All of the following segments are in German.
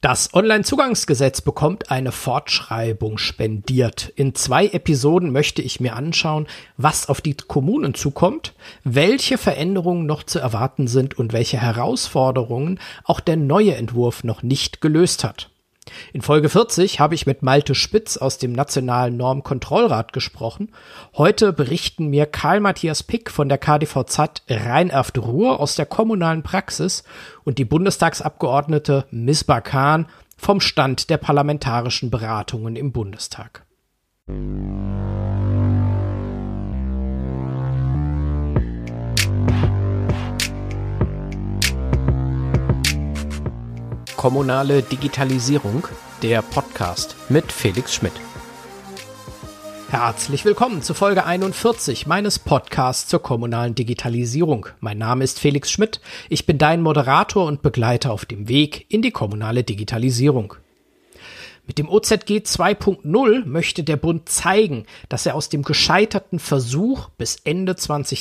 Das Onlinezugangsgesetz bekommt eine Fortschreibung spendiert. In 2 Episoden möchte ich mir anschauen, was auf die Kommunen zukommt, welche Veränderungen noch zu erwarten sind und welche Herausforderungen auch der neue Entwurf noch nicht gelöst hat. In Folge 40 habe ich mit Malte Spitz aus dem Nationalen Normkontrollrat gesprochen. Heute berichten mir Karl-Matthias Pick von der KDVZ Rhein-Erft-Ruhr aus der kommunalen Praxis und die Bundestagsabgeordnete Misbah Khan vom Stand der parlamentarischen Beratungen im Bundestag. Kommunale Digitalisierung, der Podcast mit Felix Schmidt. Herzlich willkommen zu Folge 41 meines Podcasts zur kommunalen Digitalisierung. Mein Name ist Felix Schmidt, ich bin dein Moderator und Begleiter auf dem Weg in die kommunale Digitalisierung. Mit dem OZG 2.0 möchte der Bund zeigen, dass er aus dem gescheiterten Versuch bis Ende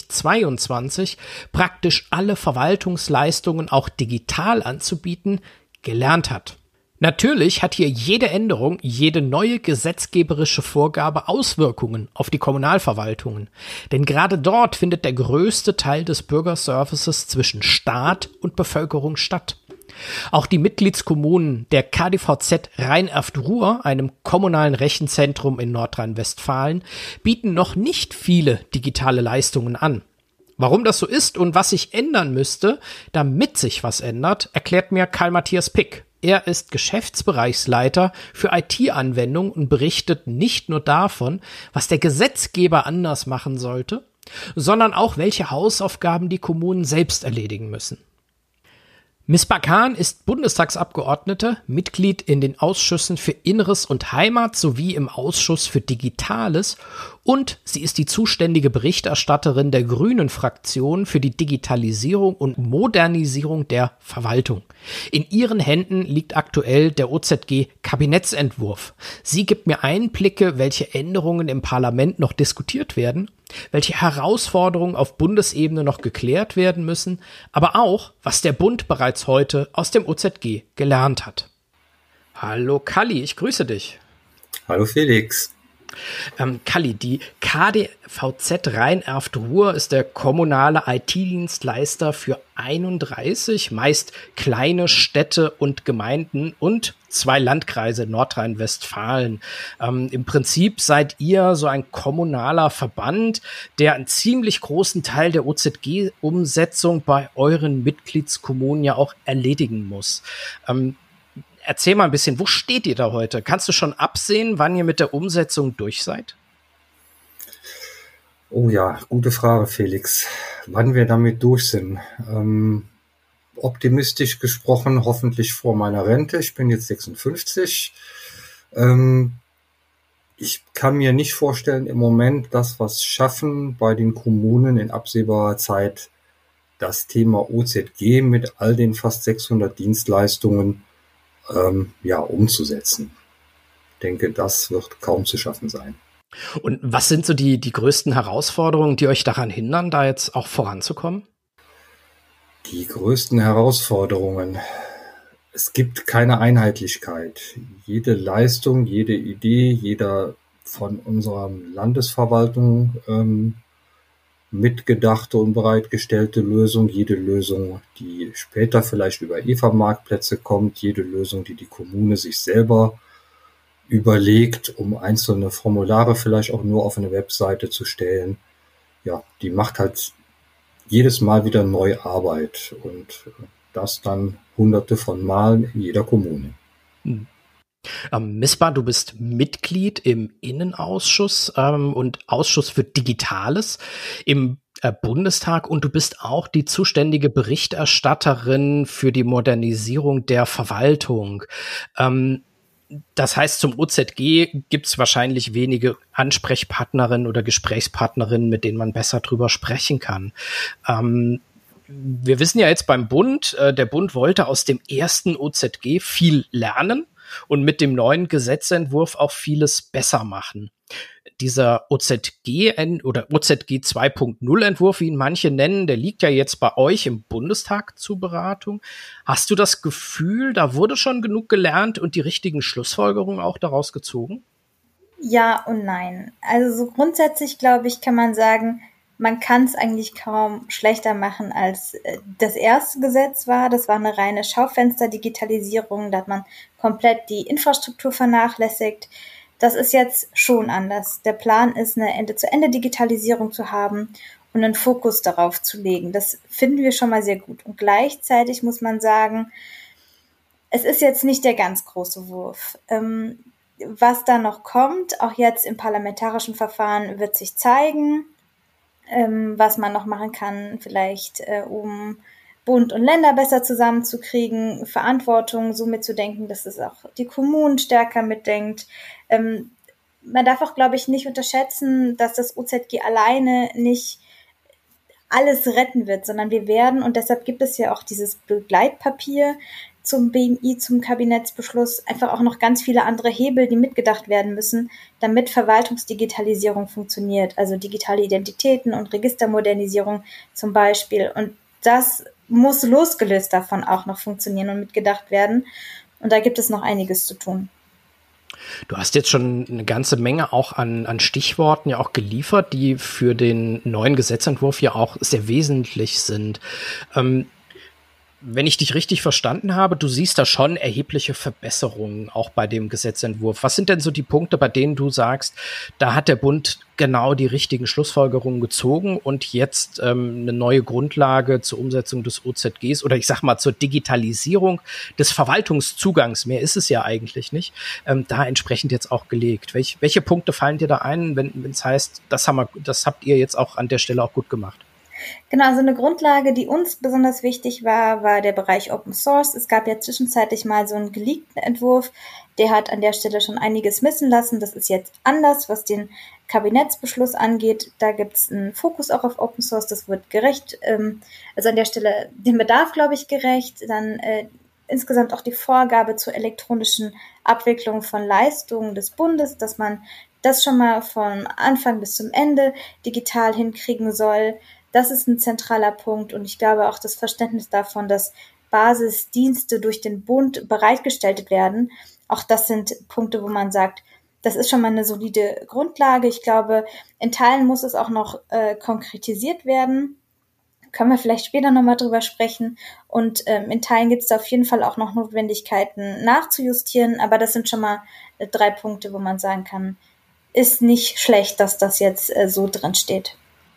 2022 praktisch alle Verwaltungsleistungen auch digital anzubieten, gelernt hat. Natürlich hat hier jede Änderung, jede neue gesetzgeberische Vorgabe Auswirkungen auf die Kommunalverwaltungen. Denn gerade dort findet der größte Teil des Bürgerservices zwischen Staat und Bevölkerung statt. Auch die Mitgliedskommunen der KDVZ Rhein-Erft-Ruhr, einem kommunalen Rechenzentrum in Nordrhein-Westfalen, bieten noch nicht viele digitale Leistungen an. Warum das so ist und was sich ändern müsste, damit sich was ändert, erklärt mir Karl-Matthias Pick. Er ist Geschäftsbereichsleiter für IT-Anwendungen und berichtet nicht nur davon, was der Gesetzgeber anders machen sollte, sondern auch, welche Hausaufgaben die Kommunen selbst erledigen müssen. Misbah Khan ist Bundestagsabgeordnete, Mitglied in den Ausschüssen für Inneres und Heimat sowie im Ausschuss für Digitales und sie ist die zuständige Berichterstatterin der Grünen-Fraktion für die Digitalisierung und Modernisierung der Verwaltung. In ihren Händen liegt aktuell der OZG-Kabinettsentwurf. Sie gibt mir Einblicke, welche Änderungen im Parlament noch diskutiert werden, welche Herausforderungen auf Bundesebene noch geklärt werden müssen, aber auch, was der Bund bereits heute aus dem OZG gelernt hat. Hallo Kalli, ich grüße dich. Hallo Felix. Kalli, die KDVZ Rhein-Erft-Ruhr ist der kommunale IT-Dienstleister für 31, meist kleine Städte und Gemeinden und 2 Landkreise in Nordrhein-Westfalen. Im Prinzip seid ihr so ein kommunaler Verband, der einen ziemlich großen Teil der OZG-Umsetzung bei euren Mitgliedskommunen ja auch erledigen muss. Erzähl mal ein bisschen, wo steht ihr da heute? Kannst du schon absehen, wann ihr mit der Umsetzung durch seid? Oh ja, gute Frage, Felix. Wann wir damit durch sind? Optimistisch gesprochen, hoffentlich vor meiner Rente. Ich bin jetzt 56. Ich kann mir nicht vorstellen, im Moment das was schaffen, bei den Kommunen in absehbarer Zeit das Thema OZG mit all den fast 600 Dienstleistungen umzusetzen. Ich denke, das wird kaum zu schaffen sein. Und was sind so die größten Herausforderungen, die euch daran hindern, da jetzt auch voranzukommen? Die größten Herausforderungen. Es gibt keine Einheitlichkeit. Jede Leistung, jede Idee, jeder von unserer Landesverwaltung mitgedachte und bereitgestellte Lösung, jede Lösung, die später vielleicht über EVA-Marktplätze kommt, jede Lösung, die die Kommune sich selber überlegt, um einzelne Formulare vielleicht auch nur auf eine Webseite zu stellen. Ja, die macht halt jedes Mal wieder neu Arbeit und das dann hunderte von Malen in jeder Kommune. Misbah, du bist Mitglied im Innenausschuss und Ausschuss für Digitales im Bundestag und du bist auch die zuständige Berichterstatterin für die Modernisierung der Verwaltung. Das heißt, zum OZG gibt es wahrscheinlich wenige Ansprechpartnerinnen oder Gesprächspartnerinnen, mit denen man besser drüber sprechen kann. Wir wissen ja jetzt beim Bund, der Bund wollte aus dem ersten OZG viel lernen. und mit dem neuen Gesetzentwurf auch vieles besser machen. Dieser OZG oder OZG 2.0 Entwurf, wie ihn manche nennen, der liegt ja jetzt bei euch im Bundestag zur Beratung. Hast du das Gefühl, da wurde schon genug gelernt und die richtigen Schlussfolgerungen auch daraus gezogen? Ja und nein. Also so grundsätzlich, glaube ich, kann man sagen, man kann es eigentlich kaum schlechter machen, als das erste Gesetz war. Das war eine reine Schaufenster-Digitalisierung. Da hat man komplett die Infrastruktur vernachlässigt. Das ist jetzt schon anders. Der Plan ist, eine Ende-zu-Ende-Digitalisierung zu haben und einen Fokus darauf zu legen. Das finden wir schon mal sehr gut. Und gleichzeitig muss man sagen, es ist jetzt nicht der ganz große Wurf. Was da noch kommt, auch jetzt im parlamentarischen Verfahren, wird sich zeigen, was man noch machen kann, vielleicht um Bund und Länder besser zusammenzukriegen, Verantwortung so mitzudenken, dass es auch die Kommunen stärker mitdenkt. Man darf auch, glaube ich, nicht unterschätzen, dass das OZG alleine nicht alles retten wird, sondern wir werden, und deshalb gibt es ja auch dieses Begleitpapier zum BMI, zum Kabinettsbeschluss, einfach auch noch ganz viele andere Hebel, die mitgedacht werden müssen, damit Verwaltungsdigitalisierung funktioniert, also digitale Identitäten und Registermodernisierung zum Beispiel. Und das muss losgelöst davon auch noch funktionieren und mitgedacht werden. Und da gibt es noch einiges zu tun. Du hast jetzt schon eine ganze Menge auch an Stichworten ja auch geliefert, die für den neuen Gesetzentwurf ja auch sehr wesentlich sind. Wenn ich dich richtig verstanden habe, du siehst da schon erhebliche Verbesserungen auch bei dem Gesetzentwurf. Was sind denn so die Punkte, bei denen du sagst, da hat der Bund genau die richtigen Schlussfolgerungen gezogen und jetzt eine neue Grundlage zur Umsetzung des OZGs oder ich sag mal zur Digitalisierung des Verwaltungszugangs, mehr ist es ja eigentlich nicht, da entsprechend jetzt auch gelegt. Welche Punkte fallen dir da ein, wenn es heißt, das habt ihr jetzt auch an der Stelle auch gut gemacht? Genau, also eine Grundlage, die uns besonders wichtig war, war der Bereich Open Source. Es gab ja zwischenzeitlich mal so einen geleakten Entwurf, der hat an der Stelle schon einiges missen lassen. Das ist jetzt anders, was den Kabinettsbeschluss angeht. Da gibt es einen Fokus auch auf Open Source, das wird gerecht, also an der Stelle dem Bedarf, glaube ich, gerecht. Dann insgesamt auch die Vorgabe zur elektronischen Abwicklung von Leistungen des Bundes, dass man das schon mal vom Anfang bis zum Ende digital hinkriegen soll. Das ist ein zentraler Punkt und ich glaube auch das Verständnis davon, dass Basisdienste durch den Bund bereitgestellt werden. Auch das sind Punkte, wo man sagt, das ist schon mal eine solide Grundlage. Ich glaube, in Teilen muss es auch noch konkretisiert werden. Können wir vielleicht später nochmal drüber sprechen. Und in Teilen gibt es da auf jeden Fall auch noch Notwendigkeiten nachzujustieren. Aber das sind schon mal 3 Punkte, wo man sagen kann, ist nicht schlecht, dass das jetzt so drin steht.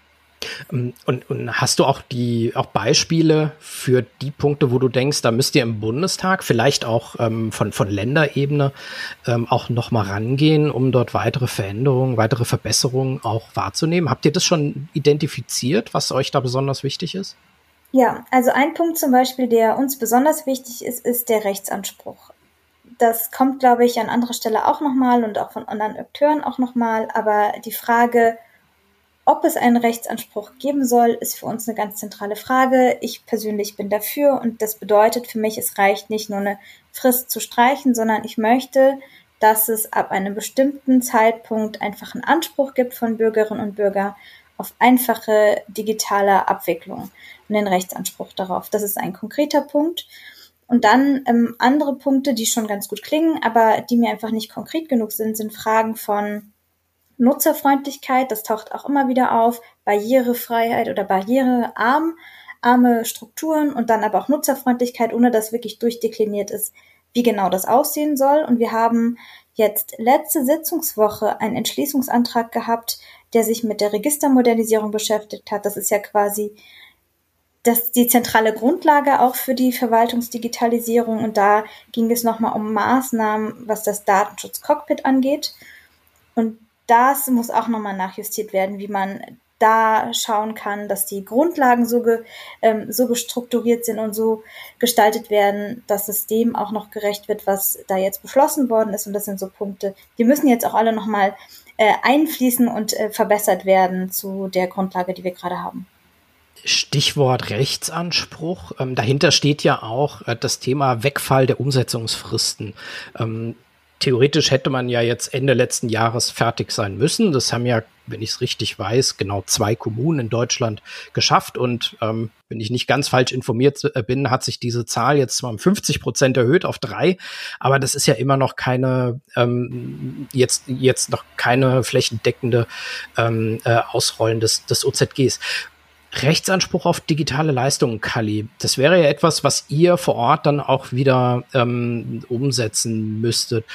Und hast du auch Beispiele für die Punkte, wo du denkst, da müsst ihr im Bundestag vielleicht auch von Länderebene auch noch mal rangehen, um dort weitere Veränderungen, weitere Verbesserungen auch wahrzunehmen? Habt ihr das schon identifiziert, was euch da besonders wichtig ist? Ja, also ein Punkt zum Beispiel, der uns besonders wichtig ist, ist der Rechtsanspruch. Das kommt, glaube ich, an anderer Stelle auch nochmal und auch von anderen Akteuren auch nochmal, aber die Frage, ob es einen Rechtsanspruch geben soll, ist für uns eine ganz zentrale Frage. Ich persönlich bin dafür und das bedeutet für mich, es reicht nicht nur eine Frist zu streichen, sondern ich möchte, dass es ab einem bestimmten Zeitpunkt einfach einen Anspruch gibt von Bürgerinnen und Bürgern auf einfache digitale Abwicklung und den Rechtsanspruch darauf. Das ist ein konkreter Punkt. Und dann andere Punkte, die schon ganz gut klingen, aber die mir einfach nicht konkret genug sind, sind Fragen von Nutzerfreundlichkeit, das taucht auch immer wieder auf, Barrierefreiheit oder barrierearme Strukturen und dann aber auch Nutzerfreundlichkeit, ohne dass wirklich durchdekliniert ist, wie genau das aussehen soll. Und wir haben jetzt letzte Sitzungswoche einen Entschließungsantrag gehabt, der sich mit der Registermodernisierung beschäftigt hat. Das ist ja quasi die zentrale Grundlage auch für die Verwaltungsdigitalisierung. Und da ging es nochmal um Maßnahmen, was das Datenschutzcockpit angeht. Und das muss auch nochmal nachjustiert werden, wie man da schauen kann, dass die Grundlagen so gestrukturiert sind und so gestaltet werden, dass es dem auch noch gerecht wird, was da jetzt beschlossen worden ist. Und das sind so Punkte, die müssen jetzt auch alle nochmal einfließen und verbessert werden zu der Grundlage, die wir gerade haben. Stichwort Rechtsanspruch. Dahinter steht ja auch das Thema Wegfall der Umsetzungsfristen. Theoretisch hätte man ja jetzt Ende letzten Jahres fertig sein müssen. Das haben ja, wenn ich es richtig weiß, genau 2 Kommunen in Deutschland geschafft. Und wenn ich nicht ganz falsch informiert bin, hat sich diese Zahl jetzt zwar um 50% erhöht auf 3, aber das ist ja immer noch keine jetzt noch keine flächendeckende Ausrollen des OZGs. Rechtsanspruch auf digitale Leistungen, Kalli. Das wäre ja etwas, was ihr vor Ort dann auch wieder umsetzen müsstet.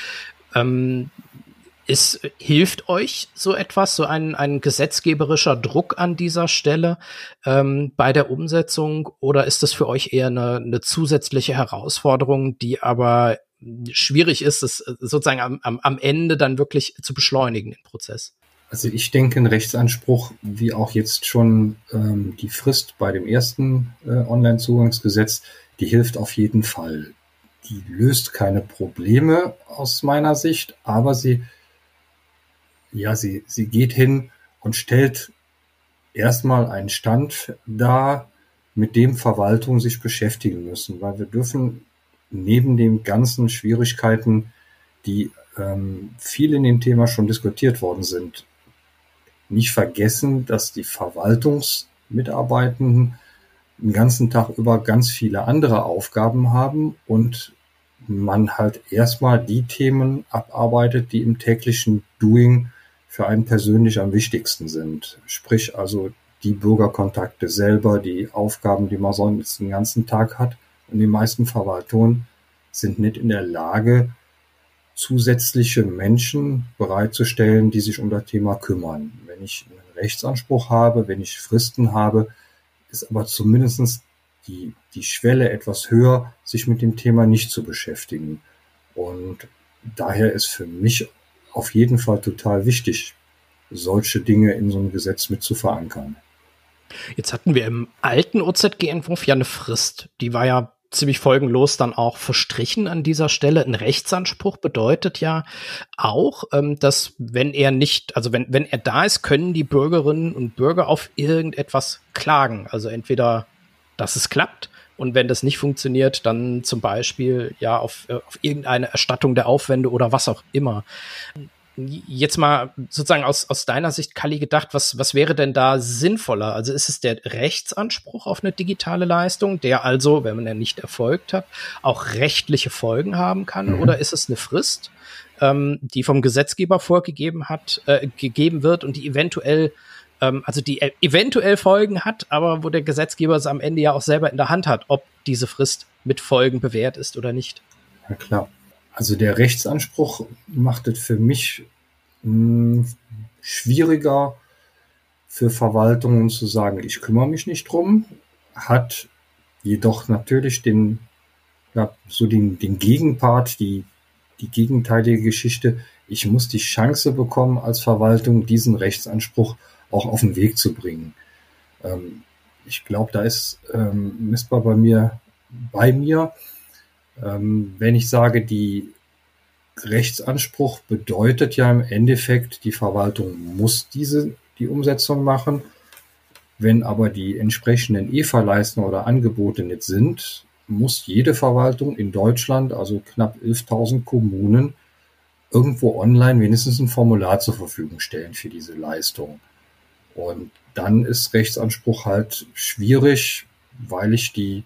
Hilft euch so etwas, so ein gesetzgeberischer Druck an dieser Stelle bei der Umsetzung, oder ist das für euch eher eine zusätzliche Herausforderung, die aber schwierig ist, es sozusagen am Ende dann wirklich zu beschleunigen, den Prozess? Also ich denke, ein Rechtsanspruch, wie auch jetzt schon die Frist bei dem ersten Onlinezugangsgesetz, die hilft auf jeden Fall. Die löst keine Probleme aus meiner Sicht, aber sie geht hin und stellt erstmal einen Stand dar, mit dem Verwaltungen sich beschäftigen müssen, weil wir dürfen neben den ganzen Schwierigkeiten, die viel in dem Thema schon diskutiert worden sind, nicht vergessen, dass die Verwaltungsmitarbeitenden den ganzen Tag über ganz viele andere Aufgaben haben und man halt erstmal die Themen abarbeitet, die im täglichen Doing für einen persönlich am wichtigsten sind. Sprich also die Bürgerkontakte selber, die Aufgaben, die man sonst den ganzen Tag hat. Und die meisten Verwaltungen sind nicht in der Lage, zusätzliche Menschen bereitzustellen, die sich um das Thema kümmern. Wenn ich einen Rechtsanspruch habe, wenn ich Fristen habe, ist aber zumindest die Schwelle etwas höher, sich mit dem Thema nicht zu beschäftigen. Und daher ist für mich auf jeden Fall total wichtig, solche Dinge in so einem Gesetz mit zu verankern. Jetzt hatten wir im alten OZG-Entwurf ja eine Frist. Die war ja ziemlich folgenlos dann auch verstrichen an dieser Stelle. Ein Rechtsanspruch bedeutet ja auch, dass wenn er da ist, können die Bürgerinnen und Bürger auf irgendetwas klagen. Also entweder, dass es klappt, und wenn das nicht funktioniert, dann zum Beispiel ja auf irgendeine Erstattung der Aufwände oder was auch immer. Jetzt mal sozusagen aus deiner Sicht, Kalli, gedacht, was wäre denn da sinnvoller? Also ist es der Rechtsanspruch auf eine digitale Leistung, der also, wenn man ja nicht erfolgt hat, auch rechtliche Folgen haben kann? Mhm. Oder ist es eine Frist, die vom Gesetzgeber gegeben wird und die eventuell Folgen hat, aber wo der Gesetzgeber es am Ende ja auch selber in der Hand hat, ob diese Frist mit Folgen bewährt ist oder nicht? Ja, klar. Also der Rechtsanspruch macht es für mich schwieriger für Verwaltungen zu sagen, ich kümmere mich nicht drum, hat jedoch natürlich den Gegenpart, die gegenteilige Geschichte. Ich muss die Chance bekommen, als Verwaltung diesen Rechtsanspruch auch auf den Weg zu bringen. Ich glaube, da ist messbar bei mir, wenn ich sage, die Rechtsanspruch bedeutet ja im Endeffekt, die Verwaltung muss die Umsetzung machen. Wenn aber die entsprechenden EFA-Leistungen oder Angebote nicht sind, muss jede Verwaltung in Deutschland, also knapp 11.000 Kommunen, irgendwo online wenigstens ein Formular zur Verfügung stellen für diese Leistung. Und dann ist Rechtsanspruch halt schwierig, weil ich die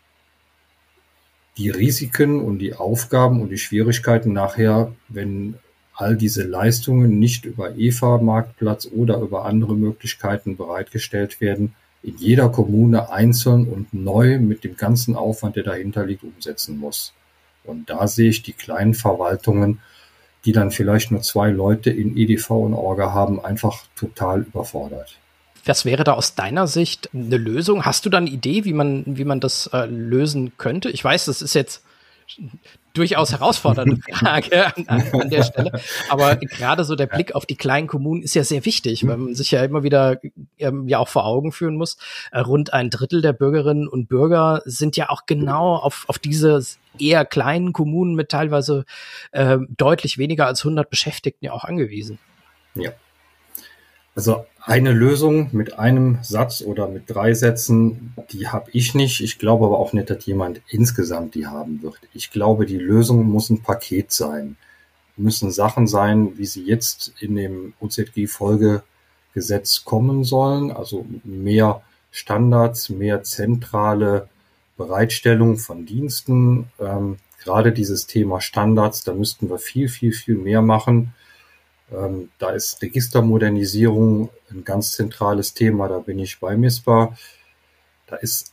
Risiken und die Aufgaben und die Schwierigkeiten nachher, wenn all diese Leistungen nicht über EFA-Marktplatz oder über andere Möglichkeiten bereitgestellt werden, in jeder Kommune einzeln und neu mit dem ganzen Aufwand, der dahinter liegt, umsetzen muss. Und da sehe ich die kleinen Verwaltungen, die dann vielleicht nur 2 Leute in EDV und Orga haben, einfach total überfordert. Was wäre da aus deiner Sicht eine Lösung? Hast du da eine Idee, wie man das lösen könnte? Ich weiß, das ist jetzt durchaus herausfordernde Frage an der Stelle, aber gerade so der Blick auf die kleinen Kommunen ist ja sehr wichtig, weil man sich ja immer wieder ja auch vor Augen führen muss. Rund 1/3 der Bürgerinnen und Bürger sind ja auch genau auf diese eher kleinen Kommunen mit teilweise deutlich weniger als 100 Beschäftigten ja auch angewiesen. Ja. Also eine Lösung mit einem Satz oder mit 3 Sätzen, die habe ich nicht. Ich glaube aber auch nicht, dass jemand insgesamt die haben wird. Ich glaube, die Lösung muss ein Paket sein. Müssen Sachen sein, wie sie jetzt in dem OZG-Folgegesetz kommen sollen. Also mehr Standards, mehr zentrale Bereitstellung von Diensten. Gerade dieses Thema Standards, da müssten wir viel, viel, viel mehr machen. Da ist Registermodernisierung ein ganz zentrales Thema, da bin ich bei MISPA. Da ist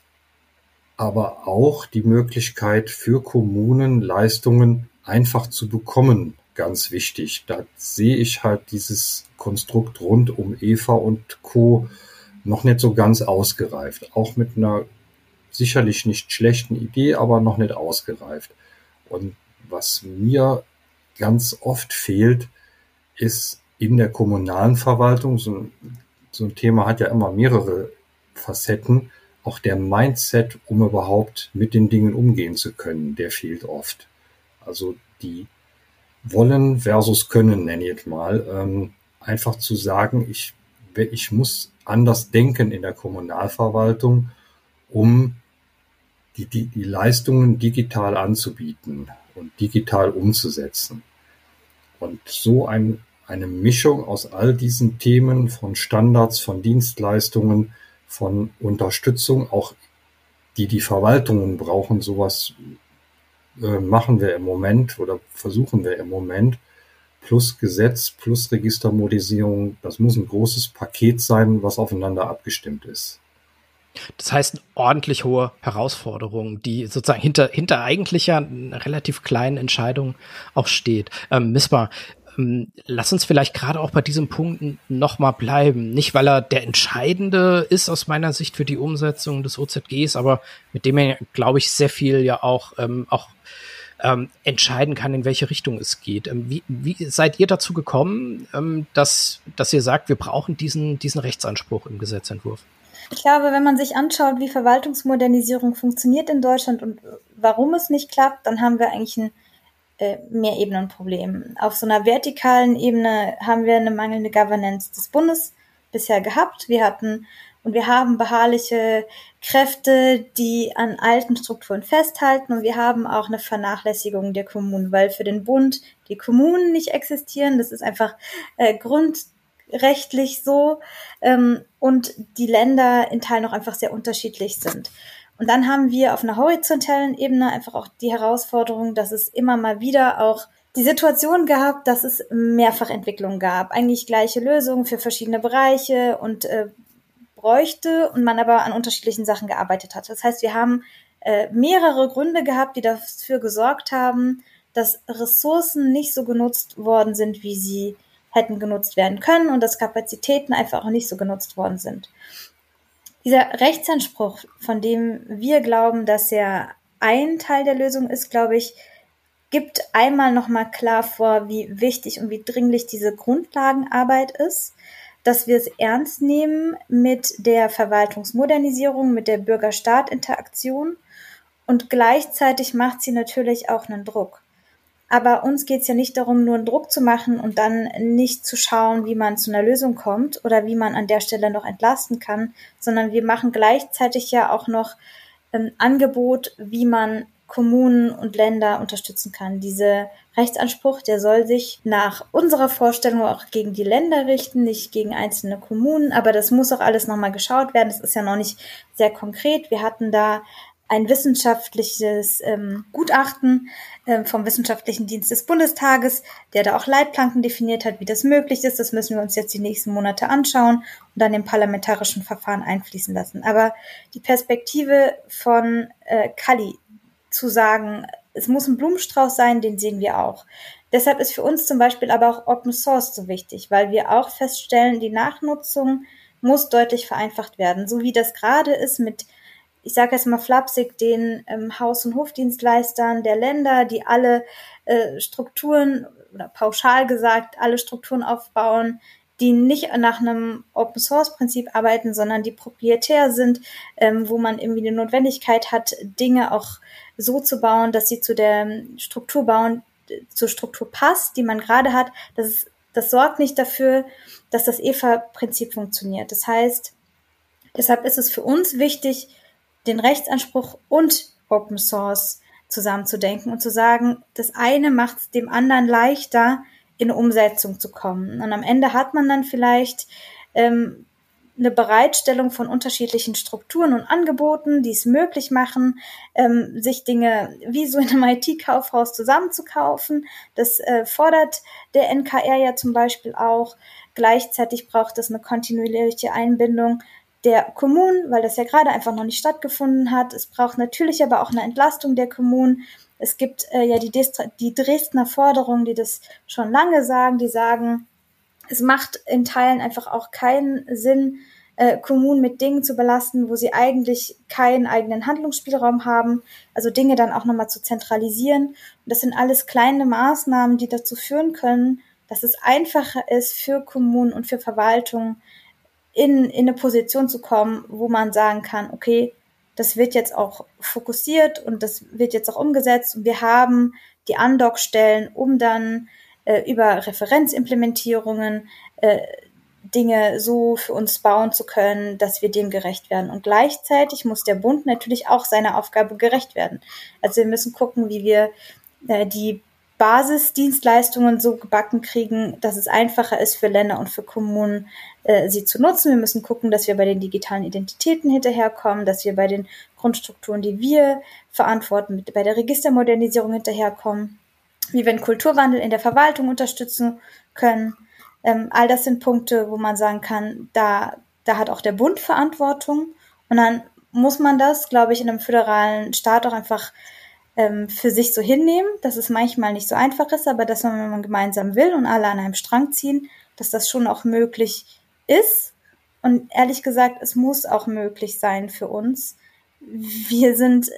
aber auch die Möglichkeit für Kommunen, Leistungen einfach zu bekommen, ganz wichtig. Da sehe ich halt dieses Konstrukt rund um EVA und Co. noch nicht so ganz ausgereift. Auch mit einer sicherlich nicht schlechten Idee, aber noch nicht ausgereift. Und was mir ganz oft fehlt, ist in der kommunalen Verwaltung, so ein Thema hat ja immer mehrere Facetten, auch der Mindset, um überhaupt mit den Dingen umgehen zu können, der fehlt oft. Also die wollen versus können, nenne ich mal, einfach zu sagen, ich muss anders denken in der Kommunalverwaltung, um die Leistungen digital anzubieten und digital umzusetzen. Und so eine Mischung aus all diesen Themen von Standards, von Dienstleistungen, von Unterstützung, auch die Verwaltungen brauchen, sowas machen wir im Moment oder versuchen wir im Moment, plus Gesetz, plus Registermodisierung, das muss ein großes Paket sein, was aufeinander abgestimmt ist. Das heißt, eine ordentlich hohe Herausforderung, die sozusagen hinter eigentlich ja einer relativ kleinen Entscheidung auch steht. MISPA, lass uns vielleicht gerade auch bei diesem Punkt noch mal bleiben. Nicht, weil er der entscheidende ist aus meiner Sicht für die Umsetzung des OZGs, aber mit dem er, glaube ich, sehr viel ja auch entscheiden kann, in welche Richtung es geht. Wie seid ihr dazu gekommen, dass ihr sagt, wir brauchen diesen Rechtsanspruch im Gesetzentwurf? Ich glaube, wenn man sich anschaut, wie Verwaltungsmodernisierung funktioniert in Deutschland und warum es nicht klappt, dann haben wir eigentlich ein Mehrebenenproblem. Auf so einer vertikalen Ebene haben wir eine mangelnde Governance des Bundes bisher gehabt. Wir haben beharrliche Kräfte, die an alten Strukturen festhalten, und wir haben auch eine Vernachlässigung der Kommunen, weil für den Bund die Kommunen nicht existieren. Das ist einfach grundrechtlich so, und die Länder in Teilen auch einfach sehr unterschiedlich sind. Und dann haben wir auf einer horizontalen Ebene einfach auch die Herausforderung, dass es immer mal wieder auch die Situation gab, dass es Mehrfachentwicklungen gab, eigentlich gleiche Lösungen für verschiedene Bereiche und bräuchte und man aber an unterschiedlichen Sachen gearbeitet hat. Das heißt, wir haben mehrere Gründe gehabt, die dafür gesorgt haben, dass Ressourcen nicht so genutzt worden sind, wie sie hätten genutzt werden können, und dass Kapazitäten einfach auch nicht so genutzt worden sind. Dieser Rechtsanspruch, von dem wir glauben, dass er ein Teil der Lösung ist, glaube ich, gibt einmal nochmal klar vor, wie wichtig und wie dringlich diese Grundlagenarbeit ist, dass wir es ernst nehmen mit der Verwaltungsmodernisierung, mit der Bürger-Staat-Interaktion, und gleichzeitig macht sie natürlich auch einen Druck. Aber uns geht es ja nicht darum, nur einen Druck zu machen und dann nicht zu schauen, wie man zu einer Lösung kommt oder wie man an der Stelle noch entlasten kann, sondern wir machen gleichzeitig ja auch noch ein Angebot, wie man Kommunen und Länder unterstützen kann. Dieser Rechtsanspruch, der soll sich nach unserer Vorstellung auch gegen die Länder richten, nicht gegen einzelne Kommunen, aber das muss auch alles nochmal geschaut werden. Das ist ja noch nicht sehr konkret. Wir hatten da ein wissenschaftliches Gutachten vom Wissenschaftlichen Dienst des Bundestages, der da auch Leitplanken definiert hat, wie das möglich ist. Das müssen wir uns jetzt die nächsten Monate anschauen und dann im parlamentarischen Verfahren einfließen lassen. Aber die Perspektive von Kalli zu sagen, es muss ein Blumenstrauß sein, den sehen wir auch. Deshalb ist für uns zum Beispiel aber auch Open Source so wichtig, weil wir auch feststellen, die Nachnutzung muss deutlich vereinfacht werden, so wie das gerade ist mit, ich sage jetzt mal flapsig, den Haus- und Hofdienstleistern der Länder, die alle Strukturen, oder pauschal gesagt, alle Strukturen aufbauen, die nicht nach einem Open-Source-Prinzip arbeiten, sondern die proprietär sind, wo man irgendwie die Notwendigkeit hat, Dinge auch so zu bauen, dass sie zur Struktur passt, die man gerade hat. das sorgt nicht dafür, dass das EFA-Prinzip funktioniert. Das heißt, deshalb ist es für uns wichtig, den Rechtsanspruch und Open Source zusammenzudenken und zu sagen, das eine macht es dem anderen leichter, in eine Umsetzung zu kommen. Und am Ende hat man dann vielleicht eine Bereitstellung von unterschiedlichen Strukturen und Angeboten, die es möglich machen, sich Dinge wie so in einem IT-Kaufhaus zusammenzukaufen. Das fordert der NKR ja zum Beispiel auch. Gleichzeitig braucht es eine kontinuierliche Einbindung der Kommunen, weil das ja gerade einfach noch nicht stattgefunden hat. Es braucht natürlich aber auch eine Entlastung der Kommunen. Es gibt ja die Dresdner Forderungen, die das schon lange sagen, die sagen, es macht in Teilen einfach auch keinen Sinn, Kommunen mit Dingen zu belasten, wo sie eigentlich keinen eigenen Handlungsspielraum haben, also Dinge dann auch nochmal zu zentralisieren. Und das sind alles kleine Maßnahmen, die dazu führen können, dass es einfacher ist für Kommunen und für Verwaltungen, in eine Position zu kommen, wo man sagen kann, okay, das wird jetzt auch fokussiert und das wird jetzt auch umgesetzt und wir haben die Andockstellen, um dann über Referenzimplementierungen Dinge so für uns bauen zu können, dass wir dem gerecht werden. Und gleichzeitig muss der Bund natürlich auch seiner Aufgabe gerecht werden. Also wir müssen gucken, wie wir die Basisdienstleistungen so gebacken kriegen, dass es einfacher ist für Länder und für Kommunen, sie zu nutzen. Wir müssen gucken, dass wir bei den digitalen Identitäten hinterherkommen, dass wir bei den Grundstrukturen, die wir verantworten, bei der Registermodernisierung hinterherkommen, wie wir den Kulturwandel in der Verwaltung unterstützen können. All das sind Punkte, wo man sagen kann, da hat auch der Bund Verantwortung. Und dann muss man das, glaube ich, in einem föderalen Staat auch einfach für sich so hinnehmen, dass es manchmal nicht so einfach ist, aber dass man, wenn man gemeinsam will und alle an einem Strang ziehen, dass das schon auch möglich ist. Und ehrlich gesagt, es muss auch möglich sein für uns. Wir sind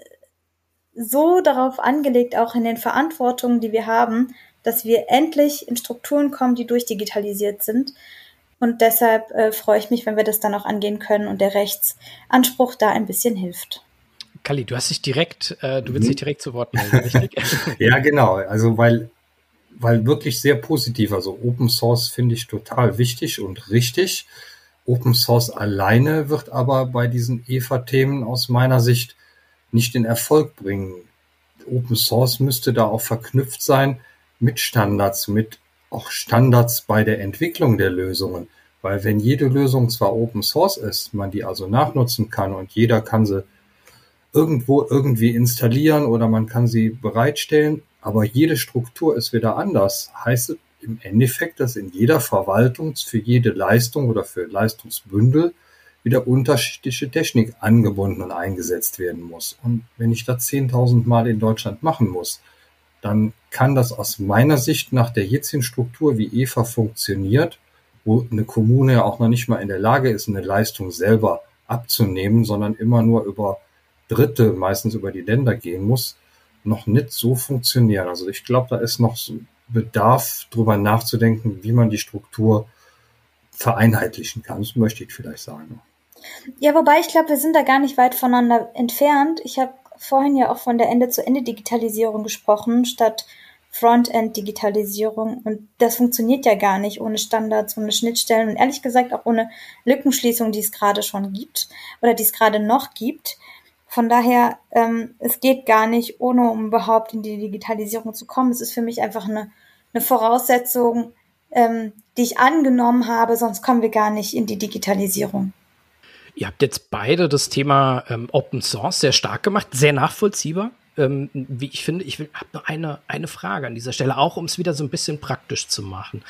so darauf angelegt, auch in den Verantwortungen, die wir haben, dass wir endlich in Strukturen kommen, die durchdigitalisiert sind. Und deshalb freue ich mich, wenn wir das dann auch angehen können und der Rechtsanspruch da ein bisschen hilft. Kalli, du willst dich direkt zu Wort melden, richtig? Ja, genau. Also weil wirklich sehr positiv. Also Open Source finde ich total wichtig und richtig. Open Source alleine wird aber bei diesen EFA-Themen aus meiner Sicht nicht den Erfolg bringen. Open Source müsste da auch verknüpft sein mit Standards, mit auch Standards bei der Entwicklung der Lösungen. Weil wenn jede Lösung zwar Open Source ist, man die also nachnutzen kann und jeder kann sie irgendwo irgendwie installieren oder man kann sie bereitstellen, aber jede Struktur ist wieder anders. Heißt im Endeffekt, dass in jeder Verwaltung für jede Leistung oder für Leistungsbündel wieder unterschiedliche Technik angebunden und eingesetzt werden muss. Und wenn ich das 10.000 Mal in Deutschland machen muss, dann kann das aus meiner Sicht nach der jetzigen Struktur, wie EFA funktioniert, wo eine Kommune ja auch noch nicht mal in der Lage ist, eine Leistung selber abzunehmen, sondern immer nur über Dritte, meistens über die Länder gehen muss, noch nicht so funktionieren. Also ich glaube, da ist noch so Bedarf, drüber nachzudenken, wie man die Struktur vereinheitlichen kann. Das möchte ich vielleicht sagen. Ja, wobei ich glaube, wir sind da gar nicht weit voneinander entfernt. Ich habe vorhin ja auch von der Ende-zu-Ende-Digitalisierung gesprochen, statt Frontend-Digitalisierung. Und das funktioniert ja gar nicht ohne Standards, ohne Schnittstellen und ehrlich gesagt auch ohne Lückenschließung, die es gerade schon gibt oder die es gerade noch gibt. Von daher, es geht gar nicht, ohne um überhaupt in die Digitalisierung zu kommen. Es ist für mich einfach eine Voraussetzung, die ich angenommen habe, sonst kommen wir gar nicht in die Digitalisierung. Ihr habt jetzt beide das Thema Open Source sehr stark gemacht, sehr nachvollziehbar. Wie ich finde, habe nur eine Frage an dieser Stelle, auch um es wieder so ein bisschen praktisch zu machen.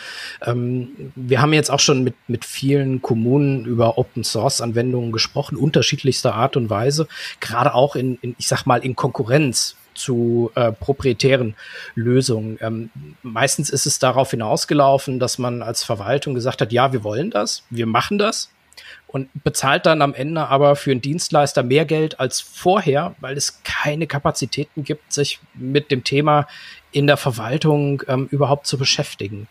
Wir haben jetzt auch schon mit vielen Kommunen über Open-Source-Anwendungen gesprochen, unterschiedlichster Art und Weise, gerade auch ich sag mal, in Konkurrenz zu proprietären Lösungen. Meistens ist es darauf hinausgelaufen, dass man als Verwaltung gesagt hat, ja, wir wollen das, wir machen das. Und bezahlt dann am Ende aber für einen Dienstleister mehr Geld als vorher, weil es keine Kapazitäten gibt, sich mit dem Thema in der Verwaltung überhaupt zu beschäftigen.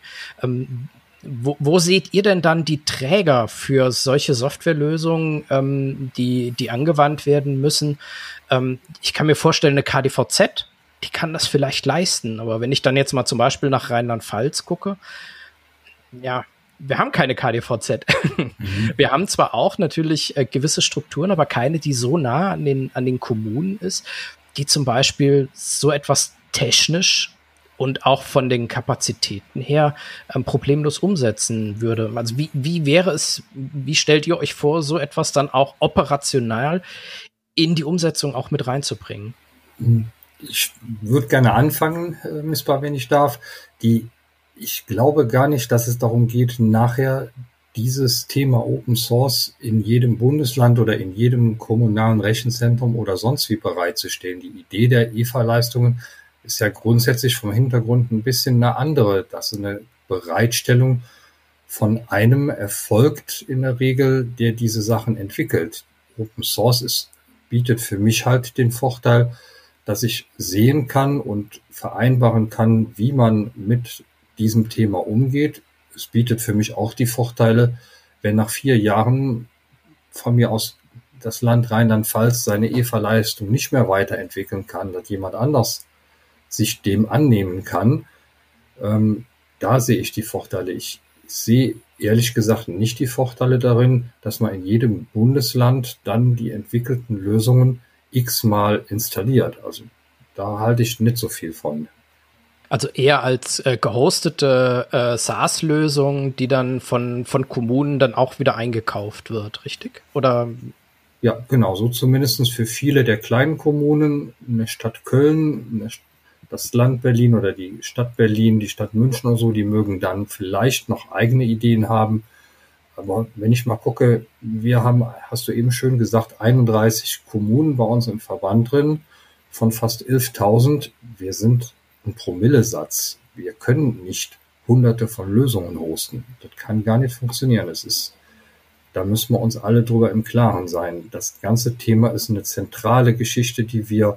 Wo seht ihr denn dann die Träger für solche Softwarelösungen, die angewandt werden müssen? Ich kann mir vorstellen, eine KDVZ, die kann das vielleicht leisten. Aber wenn ich dann jetzt mal zum Beispiel nach Rheinland-Pfalz gucke, ja, wir haben keine KDVZ. Wir haben zwar auch natürlich gewisse Strukturen, aber keine, die so nah an den Kommunen ist, die zum Beispiel so etwas technisch und auch von den Kapazitäten her problemlos umsetzen würde. Also wie wäre es, wie stellt ihr euch vor, so etwas dann auch operational in die Umsetzung auch mit reinzubringen? Ich würde gerne anfangen, Misbah, wenn ich darf. Ich glaube gar nicht, dass es darum geht, nachher dieses Thema Open Source in jedem Bundesland oder in jedem kommunalen Rechenzentrum oder sonst wie bereitzustellen. Die Idee der EVA-Leistungen ist ja grundsätzlich vom Hintergrund ein bisschen eine andere, dass eine Bereitstellung von einem erfolgt in der Regel, der diese Sachen entwickelt. Open Source bietet für mich halt den Vorteil, dass ich sehen kann und vereinbaren kann, wie man mit diesem Thema umgeht. Es bietet für mich auch die Vorteile, wenn nach 4 Jahren von mir aus das Land Rheinland-Pfalz seine EVA-Leistung nicht mehr weiterentwickeln kann, dass jemand anders sich dem annehmen kann. Da sehe ich die Vorteile. Ich sehe ehrlich gesagt nicht die Vorteile darin, dass man in jedem Bundesland dann die entwickelten Lösungen x-mal installiert. Also da halte ich nicht so viel von. Also eher als gehostete SaaS-Lösung, die dann von Kommunen dann auch wieder eingekauft wird, richtig? Oder? Ja, genau, so zumindest für viele der kleinen Kommunen, eine Stadt Köln, das Land Berlin oder die Stadt Berlin, die Stadt München oder so, die mögen dann vielleicht noch eigene Ideen haben. Aber wenn ich mal gucke, wir haben, hast du eben schön gesagt, 31 Kommunen bei uns im Verband drin, von fast 11.000. Wir sind ein Promillesatz. Wir können nicht hunderte von Lösungen hosten. Das kann gar nicht funktionieren. Da müssen wir uns alle drüber im Klaren sein. Das ganze Thema ist eine zentrale Geschichte, die wir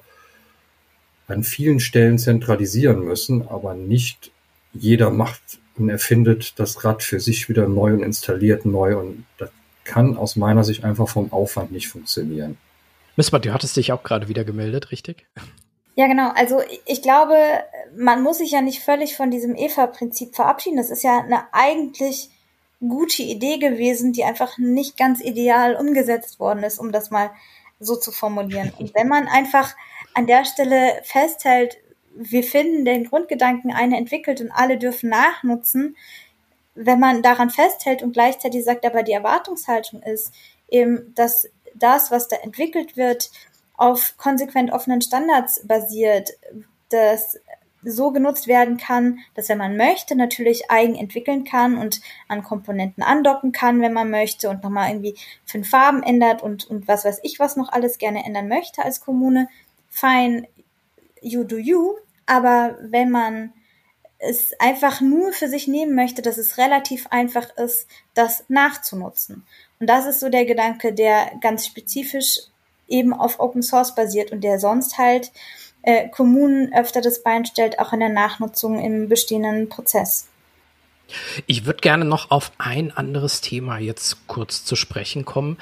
an vielen Stellen zentralisieren müssen, aber nicht jeder macht und erfindet das Rad für sich wieder neu und installiert neu, und das kann aus meiner Sicht einfach vom Aufwand nicht funktionieren. Misbah, du hattest dich auch gerade wieder gemeldet, richtig? Ja, genau. Also ich glaube, man muss sich ja nicht völlig von diesem EVA-Prinzip verabschieden. Das ist ja eine eigentlich gute Idee gewesen, die einfach nicht ganz ideal umgesetzt worden ist, um das mal so zu formulieren. Und wenn man einfach an der Stelle festhält, wir finden den Grundgedanken eine entwickelt und alle dürfen nachnutzen, wenn man daran festhält und gleichzeitig sagt, aber die Erwartungshaltung ist eben, dass das, was da entwickelt wird, auf konsequent offenen Standards basiert, das so genutzt werden kann, dass, wenn man möchte, natürlich eigen entwickeln kann und an Komponenten andocken kann, wenn man möchte, und nochmal irgendwie 5 Farben ändert und was weiß ich, was noch alles gerne ändern möchte als Kommune. Fine, you do you. Aber wenn man es einfach nur für sich nehmen möchte, dass es relativ einfach ist, das nachzunutzen. Und das ist so der Gedanke, der ganz spezifisch eben auf Open Source basiert und der sonst halt Kommunen öfter das Bein stellt, auch in der Nachnutzung im bestehenden Prozess. Ich würde gerne noch auf ein anderes Thema jetzt kurz zu sprechen kommen.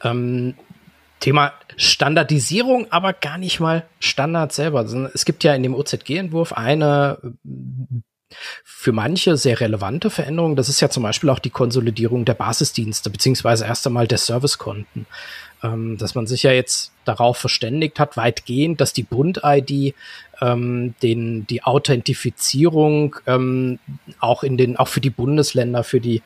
Thema Standardisierung, aber gar nicht mal Standard selber. Es gibt ja in dem OZG-Entwurf eine für manche sehr relevante Veränderung. Das ist ja zum Beispiel auch die Konsolidierung der Basisdienste, beziehungsweise erst einmal der Servicekonten. Dass man sich ja jetzt darauf verständigt hat, weitgehend, dass die Bund-ID die Authentifizierung auch für die Bundesländer, für die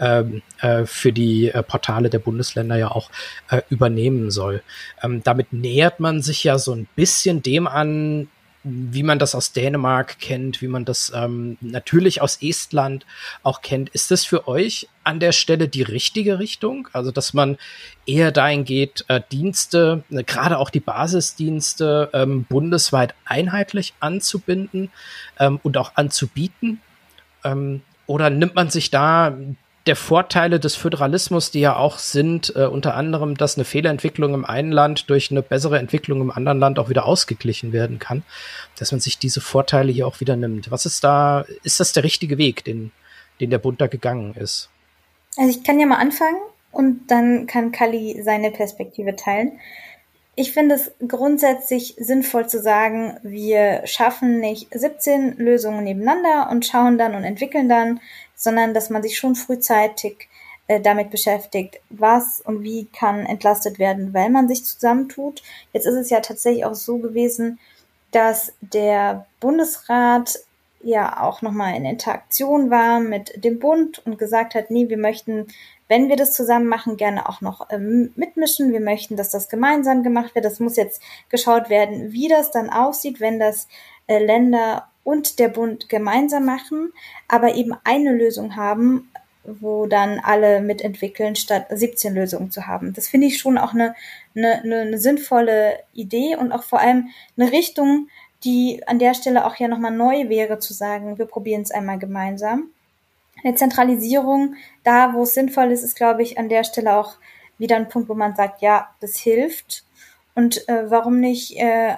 Portale der Bundesländer ja auch übernehmen soll. Damit nähert man sich ja so ein bisschen dem an, wie man das aus Dänemark kennt, wie man das natürlich aus Estland auch kennt. Ist das für euch an der Stelle die richtige Richtung? Also, dass man eher dahin geht, Dienste, gerade auch die Basisdienste, bundesweit einheitlich anzubinden und auch anzubieten? Oder nimmt man sich da der Vorteile des Föderalismus, die ja auch sind, unter anderem, dass eine Fehlerentwicklung im einen Land durch eine bessere Entwicklung im anderen Land auch wieder ausgeglichen werden kann, dass man sich diese Vorteile hier auch wieder nimmt. Was ist das der richtige Weg, den der Bund da gegangen ist? Also ich kann ja mal anfangen und dann kann Kalli seine Perspektive teilen. ich finde es grundsätzlich sinnvoll zu sagen, wir schaffen nicht 17 Lösungen nebeneinander und schauen dann und entwickeln dann, sondern dass man sich schon frühzeitig damit beschäftigt, was und wie kann entlastet werden, weil man sich zusammentut. Jetzt ist es ja tatsächlich auch so gewesen, dass der Bundesrat ja auch nochmal in Interaktion war mit dem Bund und gesagt hat, nee, wir möchten, wenn wir das zusammen machen, gerne auch noch mitmischen. Wir möchten, dass das gemeinsam gemacht wird. Das muss jetzt geschaut werden, wie das dann aussieht, wenn das Länder und der Bund gemeinsam machen, aber eben eine Lösung haben, wo dann alle mitentwickeln, statt 17 Lösungen zu haben. Das finde ich schon auch eine sinnvolle Idee und auch vor allem eine Richtung, die an der Stelle auch ja nochmal neu wäre, zu sagen, wir probieren es einmal gemeinsam. Eine Zentralisierung, da wo es sinnvoll ist, ist, glaube ich, an der Stelle auch wieder ein Punkt, wo man sagt, ja, das hilft. Und warum nicht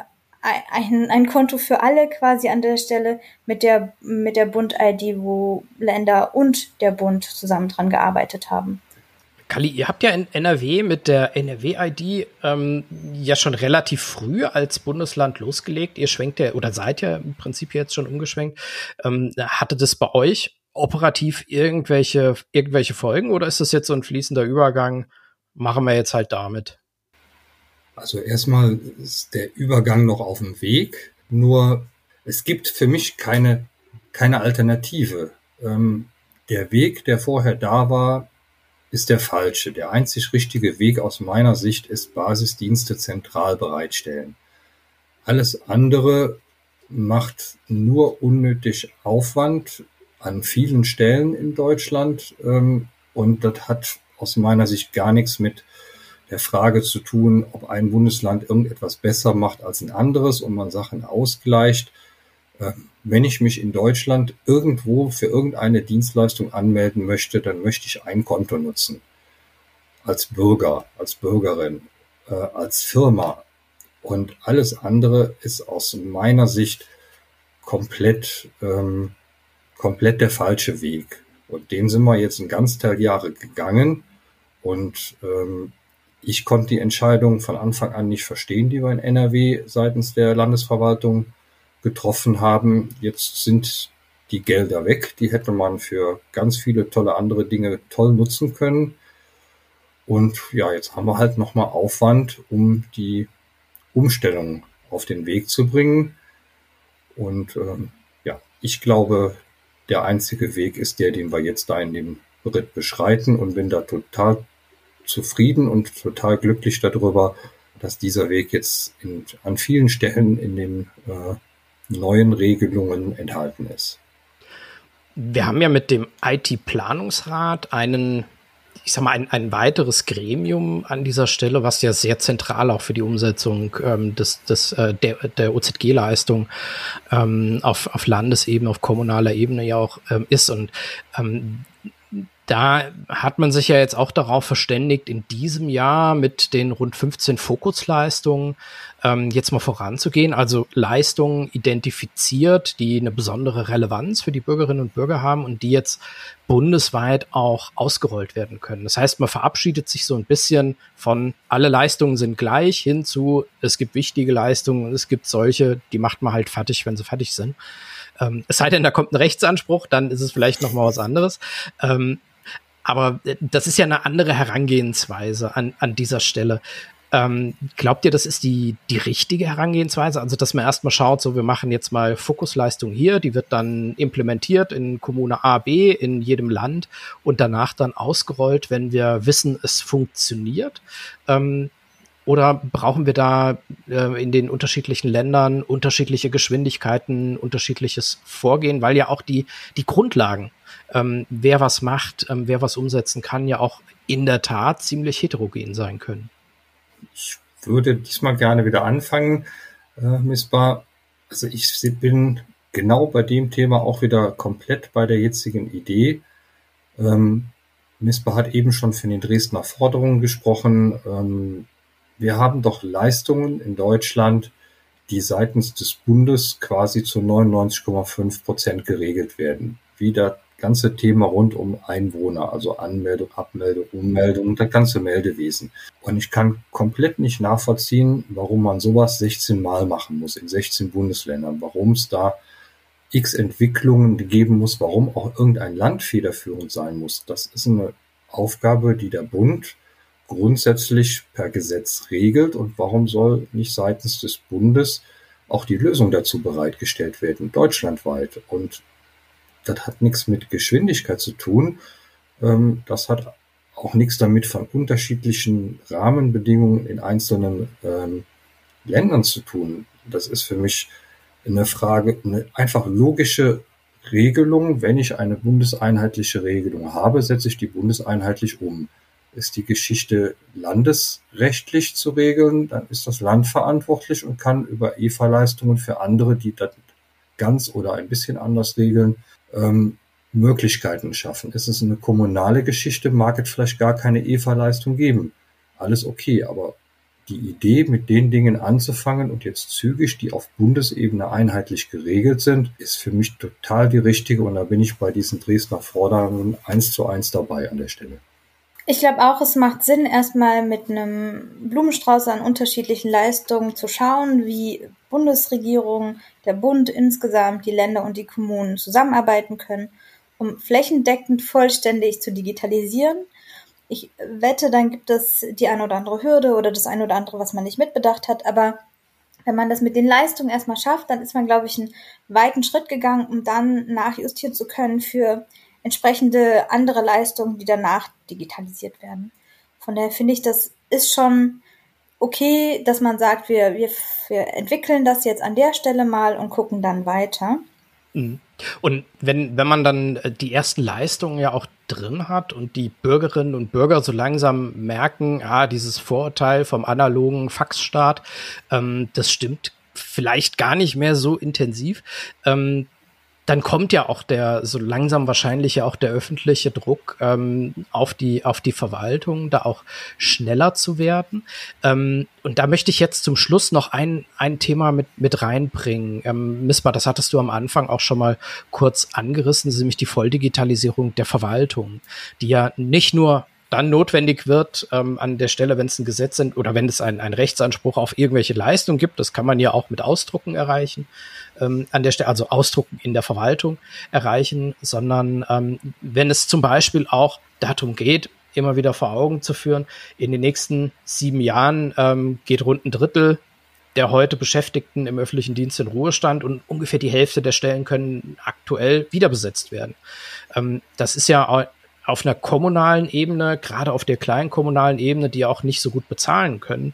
ein Konto für alle quasi an der Stelle mit der Bund-ID, wo Länder und der Bund zusammen dran gearbeitet haben. Kalli, ihr habt ja in NRW mit der NRW-ID ja schon relativ früh als Bundesland losgelegt. Ihr schwenkt ja oder seid ja im Prinzip jetzt schon umgeschwenkt. Hatte das bei euch operativ irgendwelche Folgen oder ist das jetzt so ein fließender Übergang? Machen wir jetzt halt damit. Also erstmal ist der Übergang noch auf dem Weg. Nur es gibt für mich keine Alternative. Der Weg, der vorher da war, ist der falsche. Der einzig richtige Weg aus meiner Sicht ist Basisdienste zentral bereitstellen. Alles andere macht nur unnötig Aufwand an vielen Stellen in Deutschland und das hat aus meiner Sicht gar nichts mit der Frage zu tun, ob ein Bundesland irgendetwas besser macht als ein anderes und man Sachen ausgleicht. Wenn ich mich in Deutschland irgendwo für irgendeine Dienstleistung anmelden möchte, dann möchte ich ein Konto nutzen. Als Bürger, als Bürgerin, als Firma. Und alles andere ist aus meiner Sicht komplett der falsche Weg. Und den sind wir jetzt ein Ganzteil Jahre gegangen. Und ich konnte die Entscheidung von Anfang an nicht verstehen, die wir in NRW seitens der Landesverwaltung getroffen haben. Jetzt sind die Gelder weg. Die hätte man für ganz viele tolle andere Dinge toll nutzen können. Und ja, jetzt haben wir halt nochmal Aufwand, um die Umstellung auf den Weg zu bringen. Und ja, ich glaube, der einzige Weg ist der, den wir jetzt da in dem Beritt beschreiten und bin da total zufrieden und total glücklich darüber, dass dieser Weg jetzt an vielen Stellen in den neuen Regelungen enthalten ist. Wir haben ja mit dem IT-Planungsrat ein weiteres Gremium an dieser Stelle, was ja sehr zentral auch für die Umsetzung der OZG-Leistung auf Landesebene, auf kommunaler Ebene ja auch ist. Und da hat man sich ja jetzt auch darauf verständigt, in diesem Jahr mit den rund 15 Fokusleistungen jetzt mal voranzugehen. Also Leistungen identifiziert, die eine besondere Relevanz für die Bürgerinnen und Bürger haben und die jetzt bundesweit auch ausgerollt werden können. Das heißt, man verabschiedet sich so ein bisschen von alle Leistungen sind gleich hin zu, es gibt wichtige Leistungen und es gibt solche, die macht man halt fertig, wenn sie fertig sind. Es sei denn, da kommt ein Rechtsanspruch, dann ist es vielleicht noch mal was anderes. Aber das ist ja eine andere Herangehensweise an dieser Stelle. Glaubt ihr, das ist die richtige Herangehensweise? Also, dass man erstmal schaut, so wir machen jetzt mal Fokusleistung hier, die wird dann implementiert in Kommune A, B, in jedem Land und danach dann ausgerollt, wenn wir wissen, es funktioniert? Oder brauchen wir da in den unterschiedlichen Ländern unterschiedliche Geschwindigkeiten, unterschiedliches Vorgehen, weil ja auch die Grundlagen, wer was macht, wer was umsetzen kann, ja auch in der Tat ziemlich heterogen sein können. Ich würde diesmal gerne wieder anfangen, Misbah. Also ich bin genau bei dem Thema auch wieder komplett bei der jetzigen Idee. Misbah hat eben schon von den Dresdner Forderungen gesprochen. Wir haben doch Leistungen in Deutschland, die seitens des Bundes quasi zu 99,5% geregelt werden. Wie das ganze Thema rund um Einwohner, also Anmeldung, Abmeldung, Ummeldung und das ganze Meldewesen. Und ich kann komplett nicht nachvollziehen, warum man sowas 16 Mal machen muss in 16 Bundesländern, warum es da x Entwicklungen geben muss, warum auch irgendein Land federführend sein muss. Das ist eine Aufgabe, die der Bund grundsätzlich per Gesetz regelt, und warum soll nicht seitens des Bundes auch die Lösung dazu bereitgestellt werden, deutschlandweit? Und das hat nichts mit Geschwindigkeit zu tun. Das hat auch nichts damit von unterschiedlichen Rahmenbedingungen in einzelnen Ländern zu tun. Das ist für mich eine Frage, eine einfach logische Regelung. Wenn ich eine bundeseinheitliche Regelung habe, setze ich die bundeseinheitlich um. Ist die Geschichte landesrechtlich zu regeln, dann ist das Land verantwortlich und kann über EFA-Leistungen für andere, die das ganz oder ein bisschen anders regeln, Möglichkeiten schaffen. Ist es eine kommunale Geschichte, mag es vielleicht gar keine EFA-Leistung geben. Alles okay, aber die Idee, mit den Dingen anzufangen und jetzt zügig, die auf Bundesebene einheitlich geregelt sind, ist für mich total die richtige, und da bin ich bei diesen Dresdner Forderungen 1:1 dabei an der Stelle. Ich glaube auch, es macht Sinn, erstmal mit einem Blumenstrauß an unterschiedlichen Leistungen zu schauen, wie Bundesregierung, der Bund insgesamt, die Länder und die Kommunen zusammenarbeiten können, um flächendeckend vollständig zu digitalisieren. Ich wette, dann gibt es die eine oder andere Hürde oder das eine oder andere, was man nicht mitbedacht hat. Aber wenn man das mit den Leistungen erstmal schafft, dann ist man, glaube ich, einen weiten Schritt gegangen, um dann nachjustieren zu können für entsprechende andere Leistungen, die danach digitalisiert werden. Von daher finde ich, das ist schon okay, dass man sagt, wir entwickeln das jetzt an der Stelle mal und gucken dann weiter. Und wenn man dann die ersten Leistungen ja auch drin hat und die Bürgerinnen und Bürger so langsam merken, dieses Vorurteil vom analogen Faxstaat, das stimmt vielleicht gar nicht mehr so intensiv, dann kommt ja auch so langsam wahrscheinlich ja auch der öffentliche Druck auf die Verwaltung, da auch schneller zu werden. Und da möchte ich jetzt zum Schluss noch ein Thema mit reinbringen. Misbah, das hattest du am Anfang auch schon mal kurz angerissen, das ist nämlich die Volldigitalisierung der Verwaltung, die ja nicht nur dann notwendig wird an der Stelle, wenn es ein Gesetz sind oder wenn es einen Rechtsanspruch auf irgendwelche Leistung gibt. Das kann man ja auch mit Ausdrucken erreichen, an der Stelle, also Ausdrucken in der Verwaltung erreichen, sondern wenn es zum Beispiel auch darum geht, immer wieder vor Augen zu führen, in den nächsten 7 Jahren geht rund ein Drittel der heute Beschäftigten im öffentlichen Dienst in Ruhestand und ungefähr die Hälfte der Stellen können aktuell wieder besetzt werden. Das ist ja auf einer kommunalen Ebene, gerade auf der kleinen kommunalen Ebene, die auch nicht so gut bezahlen können,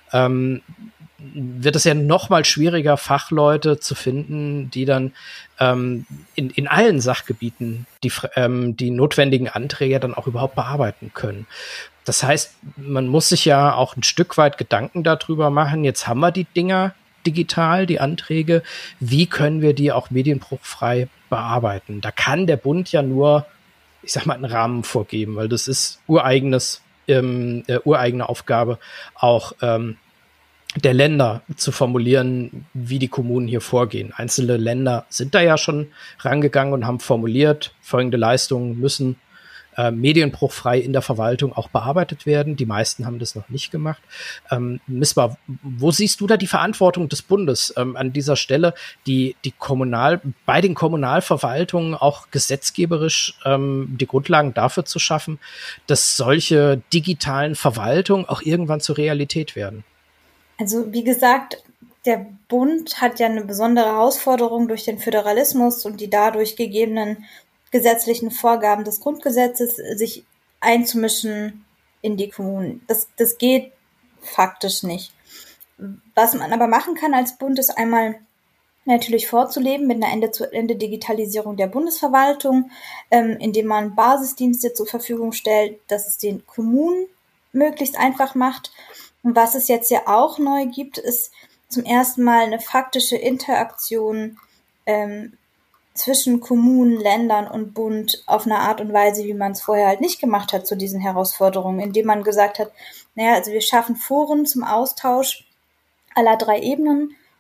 wird es ja noch mal schwieriger, Fachleute zu finden, die dann in allen Sachgebieten die notwendigen Anträge dann auch überhaupt bearbeiten können. Das heißt, man muss sich ja auch ein Stück weit Gedanken darüber machen, jetzt haben wir die Dinger digital, die Anträge, wie können wir die auch medienbruchfrei bearbeiten? Da kann der Bund ja nur, ich sag mal, einen Rahmen vorgeben, weil das ist ureigene Aufgabe, auch der Länder zu formulieren, wie die Kommunen hier vorgehen. Einzelne Länder sind da ja schon rangegangen und haben formuliert, folgende Leistungen müssen medienbruchfrei in der Verwaltung auch bearbeitet werden. Die meisten haben das noch nicht gemacht. Misbah, wo siehst du da die Verantwortung des Bundes an dieser Stelle, bei den Kommunalverwaltungen auch gesetzgeberisch die Grundlagen dafür zu schaffen, dass solche digitalen Verwaltungen auch irgendwann zur Realität werden? Also wie gesagt, der Bund hat ja eine besondere Herausforderung durch den Föderalismus und die dadurch gegebenen gesetzlichen Vorgaben des Grundgesetzes, sich einzumischen in die Kommunen. Das geht faktisch nicht. Was man aber machen kann als Bund, ist einmal natürlich vorzuleben mit einer Ende-zu-Ende-Digitalisierung der Bundesverwaltung, indem man Basisdienste zur Verfügung stellt, dass es den Kommunen möglichst einfach macht. Und was es jetzt ja auch neu gibt, ist zum ersten Mal eine faktische Interaktion zwischen Kommunen, Ländern und Bund auf eine Art und Weise, wie man es vorher halt nicht gemacht hat zu diesen Herausforderungen, indem man gesagt hat, also wir schaffen Foren zum Austausch aller 3 Ebenen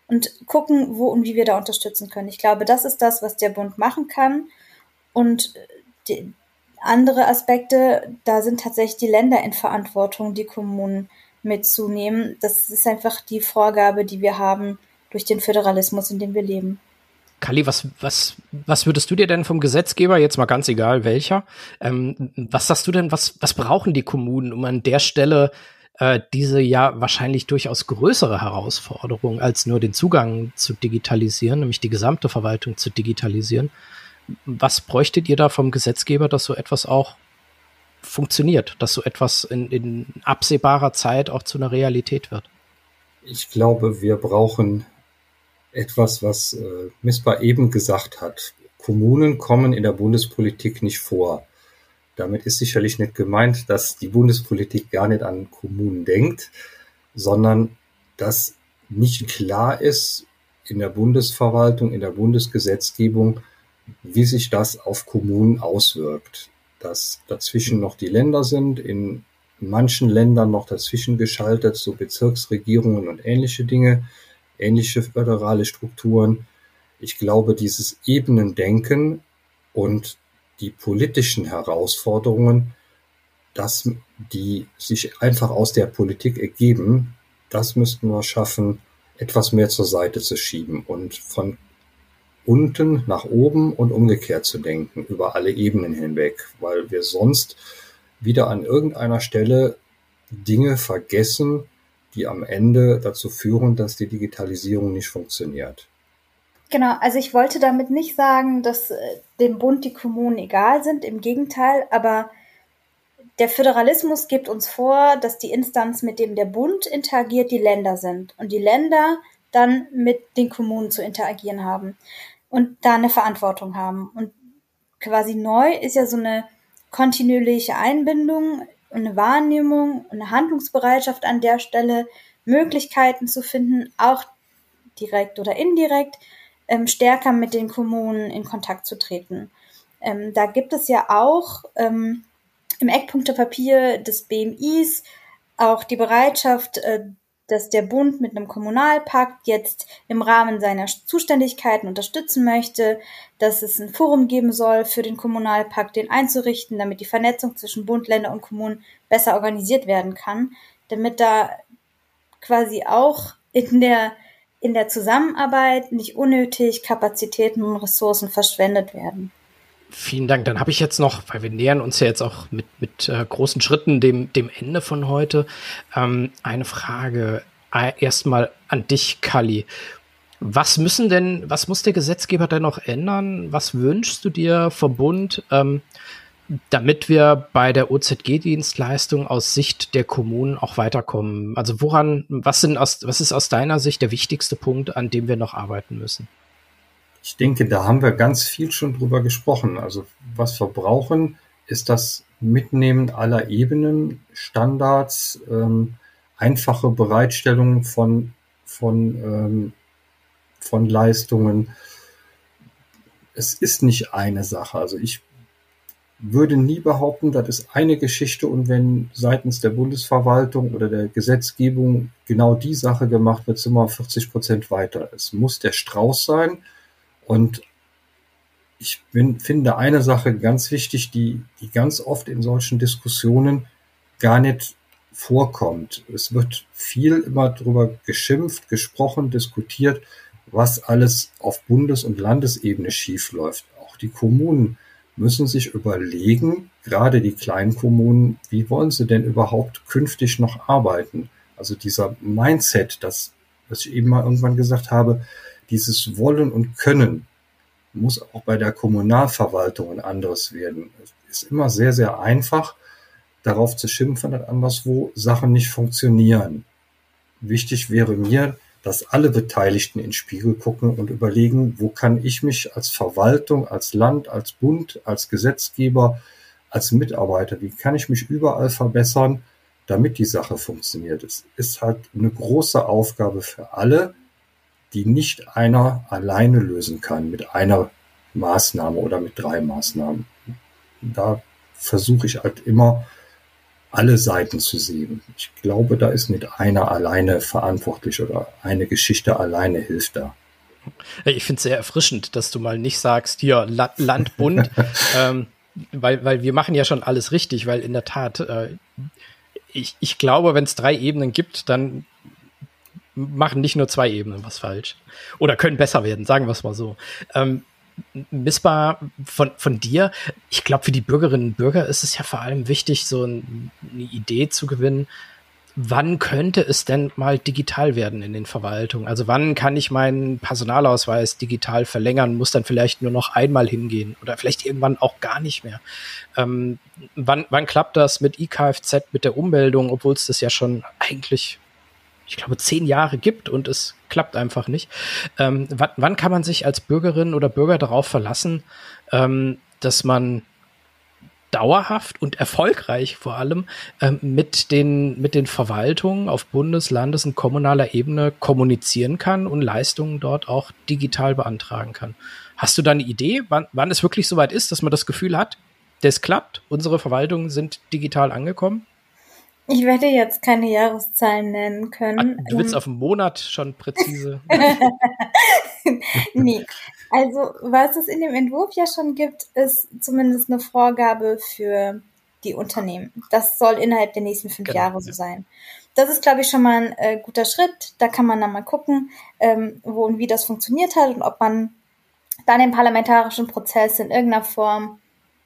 und gucken, wo und wie wir da unterstützen können. Ich glaube, das ist das, was der Bund machen kann. Und die andere Aspekte, da sind tatsächlich die Länder in Verantwortung, die Kommunen mitzunehmen. Das ist einfach die Vorgabe, die wir haben durch den Föderalismus, in dem wir leben. Kalli, was würdest du dir denn vom Gesetzgeber, jetzt mal ganz egal welcher, was sagst du denn, was brauchen die Kommunen, um an der Stelle diese ja wahrscheinlich durchaus größere Herausforderung als nur den Zugang zu digitalisieren, nämlich die gesamte Verwaltung zu digitalisieren? Was bräuchtet ihr da vom Gesetzgeber, dass so etwas auch funktioniert, dass so etwas in absehbarer Zeit auch zu einer Realität wird? Ich glaube, wir brauchen etwas, was Misbah eben gesagt hat. Kommunen kommen in der Bundespolitik nicht vor. Damit ist sicherlich nicht gemeint, dass die Bundespolitik gar nicht an Kommunen denkt, sondern dass nicht klar ist in der Bundesverwaltung, in der Bundesgesetzgebung, wie sich das auf Kommunen auswirkt. Dass dazwischen noch die Länder sind, in manchen Ländern noch dazwischen geschaltet, so Bezirksregierungen und ähnliche Dinge, ähnliche föderale Strukturen. Ich glaube, dieses Ebenendenken und die politischen Herausforderungen, dass die sich einfach aus der Politik ergeben, das müssten wir schaffen, etwas mehr zur Seite zu schieben und von unten nach oben und umgekehrt zu denken, über alle Ebenen hinweg, weil wir sonst wieder an irgendeiner Stelle Dinge vergessen, die am Ende dazu führen, dass die Digitalisierung nicht funktioniert. Genau, also ich wollte damit nicht sagen, dass dem Bund die Kommunen egal sind, im Gegenteil, aber der Föderalismus gibt uns vor, dass die Instanz, mit dem der Bund interagiert, die Länder sind und die Länder dann mit den Kommunen zu interagieren haben und da eine Verantwortung haben. Und quasi neu ist ja so eine kontinuierliche Einbindung und eine Wahrnehmung und eine Handlungsbereitschaft an der Stelle, Möglichkeiten zu finden, auch direkt oder indirekt, stärker mit den Kommunen in Kontakt zu treten. Da gibt es ja auch im Eckpunktepapier des BMIs auch die Bereitschaft, dass der Bund mit einem Kommunalpakt jetzt im Rahmen seiner Zuständigkeiten unterstützen möchte, dass es ein Forum geben soll für den Kommunalpakt, den einzurichten, damit die Vernetzung zwischen Bund, Länder und Kommunen besser organisiert werden kann, damit da quasi auch in der Zusammenarbeit nicht unnötig Kapazitäten und Ressourcen verschwendet werden. Vielen Dank. Dann habe ich jetzt noch, weil wir nähern uns ja jetzt auch mit großen Schritten dem Ende von heute, eine Frage erstmal an dich, Kalli. Was muss der Gesetzgeber denn noch ändern? Was wünschst du dir vom Bund, damit wir bei der OZG-Dienstleistung aus Sicht der Kommunen auch weiterkommen? Also was ist aus deiner Sicht der wichtigste Punkt, an dem wir noch arbeiten müssen? Ich denke, da haben wir ganz viel schon drüber gesprochen. Also was wir brauchen, ist das Mitnehmen aller Ebenen, Standards, einfache Bereitstellung von Leistungen. Es ist nicht eine Sache. Also ich würde nie behaupten, das ist eine Geschichte und wenn seitens der Bundesverwaltung oder der Gesetzgebung genau die Sache gemacht wird, sind wir 40% weiter. Es muss der Strauß sein. Und ich finde eine Sache ganz wichtig, die ganz oft in solchen Diskussionen gar nicht vorkommt. Es wird viel immer darüber geschimpft, gesprochen, diskutiert, was alles auf Bundes- und Landesebene schiefläuft. Auch die Kommunen müssen sich überlegen, gerade die kleinen Kommunen, wie wollen sie denn überhaupt künftig noch arbeiten? Also dieser Mindset, das, was ich eben mal irgendwann gesagt habe, dieses Wollen und Können muss auch bei der Kommunalverwaltung ein anderes werden. Es ist immer sehr, sehr einfach, darauf zu schimpfen, dass anderswo Sachen nicht funktionieren. Wichtig wäre mir, dass alle Beteiligten in den Spiegel gucken und überlegen, wo kann ich mich als Verwaltung, als Land, als Bund, als Gesetzgeber, als Mitarbeiter, wie kann ich mich überall verbessern, damit die Sache funktioniert. Es ist halt eine große Aufgabe für alle, die nicht einer alleine lösen kann mit einer Maßnahme oder mit 3 Maßnahmen. Da versuche ich halt immer alle Seiten zu sehen. Ich glaube, da ist nicht einer alleine verantwortlich oder eine Geschichte alleine hilft da. Ich finde es sehr erfrischend, dass du mal nicht sagst, hier Land, Bund, weil wir machen ja schon alles richtig, weil in der Tat, ich glaube, wenn es 3 Ebenen gibt, dann machen nicht nur 2 Ebenen was falsch. Oder können besser werden, sagen wir es mal so. Missbar von dir, ich glaube, für die Bürgerinnen und Bürger ist es ja vor allem wichtig, so eine Idee zu gewinnen, wann könnte es denn mal digital werden in den Verwaltungen? Also wann kann ich meinen Personalausweis digital verlängern, muss dann vielleicht nur noch einmal hingehen oder vielleicht irgendwann auch gar nicht mehr? Wann klappt das mit eKFZ, mit der Ummeldung, obwohl es das ja schon eigentlich, ich glaube, 10 Jahre gibt und es klappt einfach nicht. Wann kann man sich als Bürgerin oder Bürger darauf verlassen, dass man dauerhaft und erfolgreich vor allem mit den Verwaltungen auf Bundes-, Landes- und kommunaler Ebene kommunizieren kann und Leistungen dort auch digital beantragen kann? Hast du da eine Idee, wann es wirklich soweit ist, dass man das Gefühl hat, das klappt, unsere Verwaltungen sind digital angekommen? Ich werde jetzt keine Jahreszahlen nennen können. Du willst auf einen Monat schon präzise? Nee. Also, was es in dem Entwurf ja schon gibt, ist zumindest eine Vorgabe für die Unternehmen. Das soll innerhalb der nächsten 5 Jahre so sein. Das ist, glaube ich, schon mal ein guter Schritt. Da kann man dann mal gucken, wo und wie das funktioniert hat und ob man dann im parlamentarischen Prozess in irgendeiner Form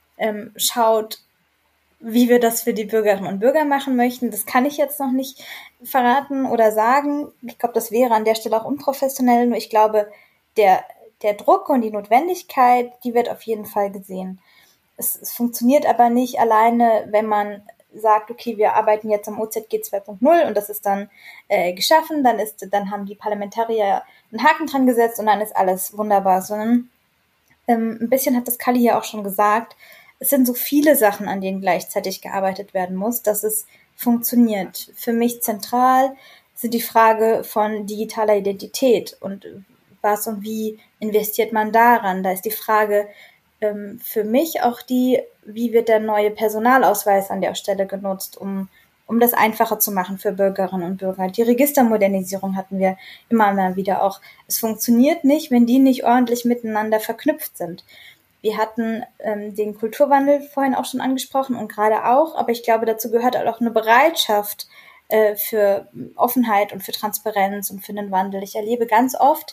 schaut, wie wir das für die Bürgerinnen und Bürger machen möchten. Das kann ich jetzt noch nicht verraten oder sagen. Ich glaube, das wäre an der Stelle auch unprofessionell. Nur ich glaube, der Druck und die Notwendigkeit, die wird auf jeden Fall gesehen. Es funktioniert aber nicht alleine, wenn man sagt, okay, wir arbeiten jetzt am OZG 2.0 und das ist dann geschaffen, dann haben die Parlamentarier einen Haken dran gesetzt und dann ist alles wunderbar. Sondern ein bisschen hat das Kalli ja auch schon gesagt, es sind so viele Sachen, an denen gleichzeitig gearbeitet werden muss, dass es funktioniert. Für mich zentral sind die Frage von digitaler Identität und was und wie investiert man daran. Da ist die Frage für mich auch wie wird der neue Personalausweis an der Stelle genutzt, um das einfacher zu machen für Bürgerinnen und Bürger. Die Registermodernisierung hatten wir immer mal wieder auch. Es funktioniert nicht, wenn die nicht ordentlich miteinander verknüpft sind. Wir hatten den Kulturwandel vorhin auch schon angesprochen und gerade auch, aber ich glaube, dazu gehört auch eine Bereitschaft für Offenheit und für Transparenz und für den Wandel. Ich erlebe ganz oft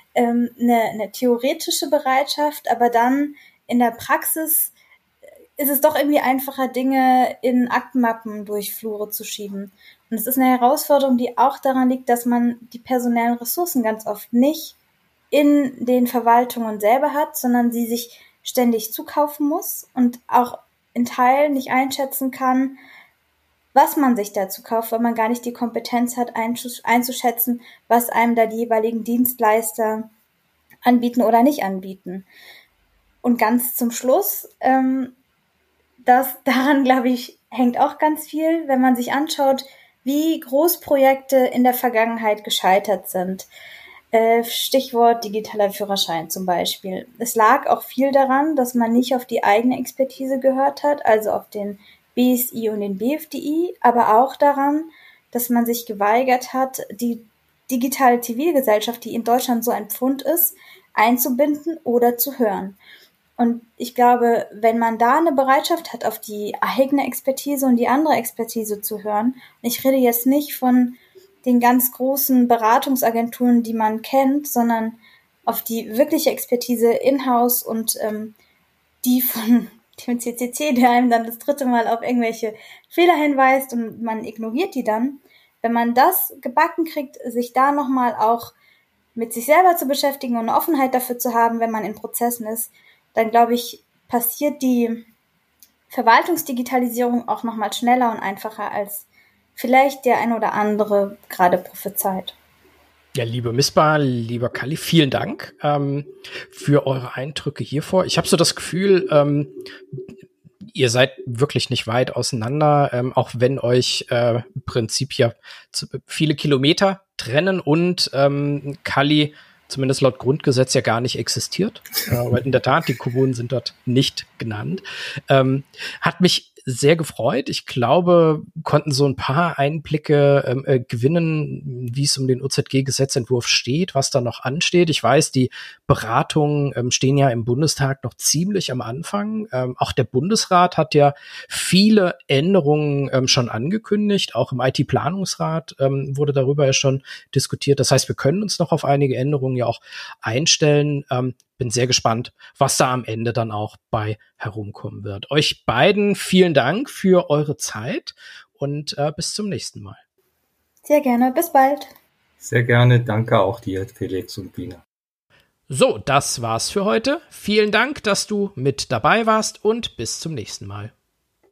eine theoretische Bereitschaft, aber dann in der Praxis ist es doch irgendwie einfacher, Dinge in Aktenmappen durch Flure zu schieben. Und es ist eine Herausforderung, die auch daran liegt, dass man die personellen Ressourcen ganz oft nicht in den Verwaltungen selber hat, sondern sie sich ständig zukaufen muss und auch in Teilen nicht einschätzen kann, was man sich dazu kauft, weil man gar nicht die Kompetenz hat, einzuschätzen, was einem da die jeweiligen Dienstleister anbieten oder nicht anbieten. Und ganz zum Schluss, daran, glaube ich, hängt auch ganz viel, wenn man sich anschaut, wie Großprojekte in der Vergangenheit gescheitert sind. Stichwort digitaler Führerschein zum Beispiel. Es lag auch viel daran, dass man nicht auf die eigene Expertise gehört hat, also auf den BSI und den BFDI, aber auch daran, dass man sich geweigert hat, die digitale Zivilgesellschaft, die in Deutschland so ein Pfund ist, einzubinden oder zu hören. Und ich glaube, wenn man da eine Bereitschaft hat, auf die eigene Expertise und die andere Expertise zu hören, ich rede jetzt nicht von den ganz großen Beratungsagenturen, die man kennt, sondern auf die wirkliche Expertise in-house und die von dem CCC, der einem dann das 3. Mal auf irgendwelche Fehler hinweist und man ignoriert die dann. Wenn man das gebacken kriegt, sich da nochmal auch mit sich selber zu beschäftigen und eine Offenheit dafür zu haben, wenn man in Prozessen ist, dann glaube ich, passiert die Verwaltungsdigitalisierung auch nochmal schneller und einfacher als vielleicht der ein oder andere gerade prophezeit. Ja, liebe Missbar, lieber Kalli, vielen Dank für eure Eindrücke hiervor. Ich habe so das Gefühl, ihr seid wirklich nicht weit auseinander, auch wenn euch im Prinzip ja viele Kilometer trennen und Kalli zumindest laut Grundgesetz ja gar nicht existiert. Aber in der Tat, die Kommunen sind dort nicht genannt. Hat mich sehr gefreut. Ich glaube, konnten so ein paar Einblicke gewinnen, wie es um den OZG-Gesetzentwurf steht, was da noch ansteht. Ich weiß, die Beratungen stehen ja im Bundestag noch ziemlich am Anfang. Auch der Bundesrat hat ja viele Änderungen schon angekündigt. Auch im IT-Planungsrat wurde darüber ja schon diskutiert. Das heißt, wir können uns noch auf einige Änderungen ja auch einstellen. Bin sehr gespannt, was da am Ende dann auch bei herumkommen wird. Euch beiden vielen Dank für eure Zeit und bis zum nächsten Mal. Sehr gerne, bis bald. Sehr gerne, danke auch dir, Felix und Bina. So, das war's für heute. Vielen Dank, dass du mit dabei warst und bis zum nächsten Mal.